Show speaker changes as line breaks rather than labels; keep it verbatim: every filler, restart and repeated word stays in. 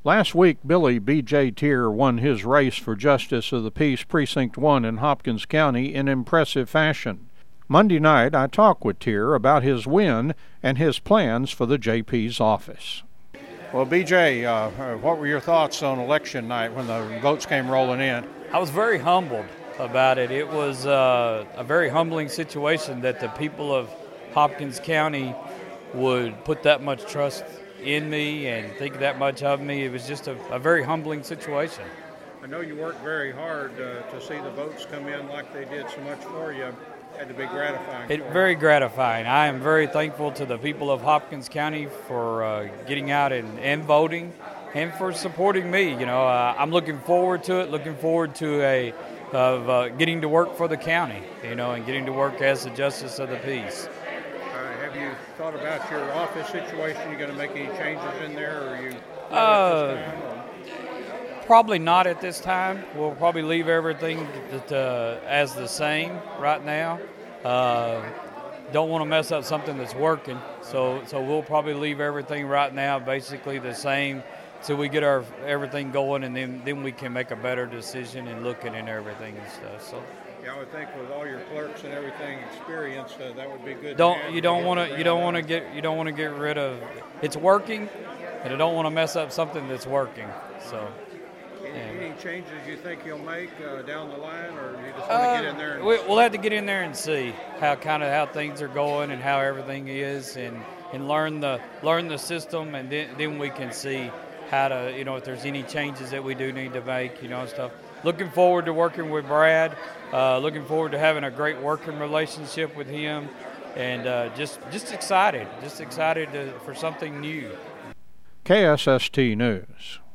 Last week, Billy B J Tier won his race for Justice of the Peace Precinct one in Hopkins County in impressive fashion. Monday night, I talked with Tier about his win and his plans for the J P's office. Well, B J, uh, what were your thoughts on election night when the votes came rolling in?
I was very humbled about it. It was uh, a very humbling situation that the people of Hopkins County would put that much trust in me and think that much of me. It was just a, a very humbling situation.
I know you worked very hard uh, to see the votes come in like they did so much for you. Had to be gratifying.
It very gratifying. I am very thankful to the people of Hopkins County for uh, getting out and, and voting and for supporting me. You know, uh, I'm looking forward to it, looking forward to a of uh, getting to work for the county, you know, and getting to work as the Justice of the Peace.
Have you thought about your office situation? You going to make any changes in there, or are you?
Uh, probably not at this time. We'll probably leave everything that, uh, as the same right now. Uh, don't want to mess up something that's working, so so we'll probably leave everything right now basically the same till we get our everything going, and then then we can make a better decision and looking at everything and stuff. So.
Yeah, I would think with all your clerks and everything experience, uh, that would be good.
Don't you don't want to you don't want to get you don't want to get rid of it's working, and I don't want to mess up something that's working. So.
Any,
Yeah.
any changes you think you'll make uh, down the line, or you just want
Uh,
to get in there? And
we, we'll have to get in there and see how kind of how things are going and how everything is, and, and learn the learn the system, and then then we can see how to, you know, if there's any changes that we do need to make, you know, and stuff. Looking forward to working with Brad. Uh, looking forward to having a great working relationship with him, and uh, just just excited, just excited to, for something new.
K S S T News.